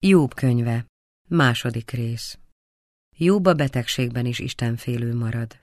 Jób könyve, 2. rész. Jób a betegségben is istenfélő marad.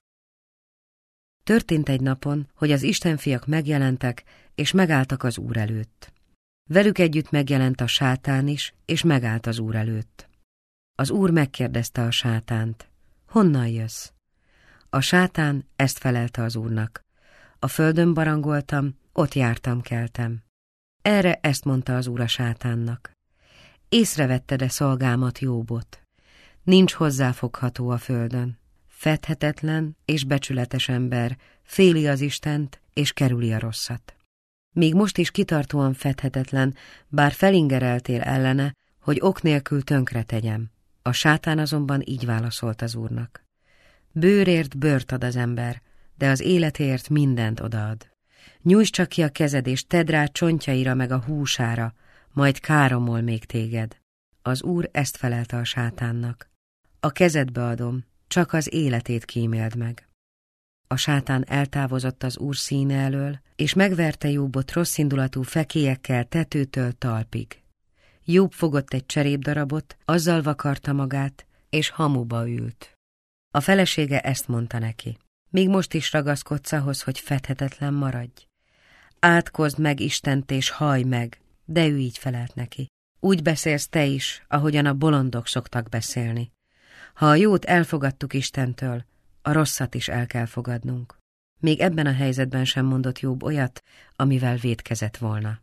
Történt egy napon, hogy az istenfiak megjelentek, és megálltak az Úr előtt. Velük együtt megjelent a sátán is, és megállt az Úr előtt. Az Úr megkérdezte a sátánt: honnan jössz? A sátán ezt felelte az Úrnak: a földön barangoltam, ott jártam-keltem. Erre ezt mondta az Úr a sátánnak: észrevetted-e szolgámat, Jóbot? Nincs hozzáfogható a földön. Fedhetetlen és becsületes ember, féli az Istent és kerüli a rosszat. Még most is kitartóan fedhetetlen, bár felingereltél ellene, hogy ok nélkül tönkre tegyem. A sátán azonban így válaszolt az Úrnak: bőrért bőrt ad az ember, de az életért mindent odaad. Nyújtsd csak ki a kezed, és tedd rá csontjaira meg a húsára, majd káromol még téged. Az Úr ezt felelte a sátánnak: a kezedbe adom, csak az életét kíméld meg. A sátán eltávozott az Úr színe elől, és megverte Jóbot rosszindulatú fekélyekkel tetőtől talpig. Jób fogott egy cserépdarabot, azzal vakarta magát, és hamuba ült. A felesége ezt mondta neki: még most is ragaszkodsz ahhoz, hogy fedhetetlen maradj? Átkozd meg Istent és hallj meg! De ő így felelt neki: úgy beszélsz te is, ahogyan a bolondok szoktak beszélni. Ha a jót elfogadtuk Istentől, a rosszat is el kell fogadnunk. Még ebben a helyzetben sem mondott Jób olyat, amivel vétkezett volna.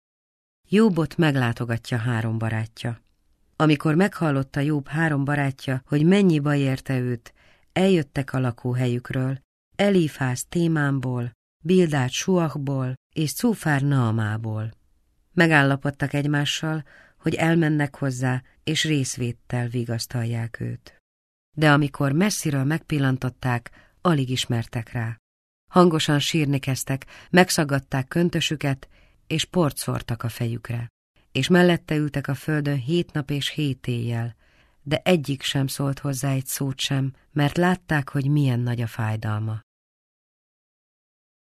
Jóbot meglátogatja 3 barátja. Amikor meghallotta Jób 3 barátja, hogy mennyi baj érte őt, eljöttek a lakóhelyükről, Elifáz Témánból, Bildát Suachból és Cúfár Naamából. Megállapodtak egymással, hogy elmennek hozzá, és részvéttel vigasztalják őt. De amikor messziről megpillantották, alig ismertek rá. Hangosan sírni kezdtek, megszaggatták köntösüket, és port szórtak a fejükre. És mellette ültek a földön 7 nap és 7 éjjel, de egyik sem szólt hozzá egy szót sem, mert látták, hogy milyen nagy a fájdalma.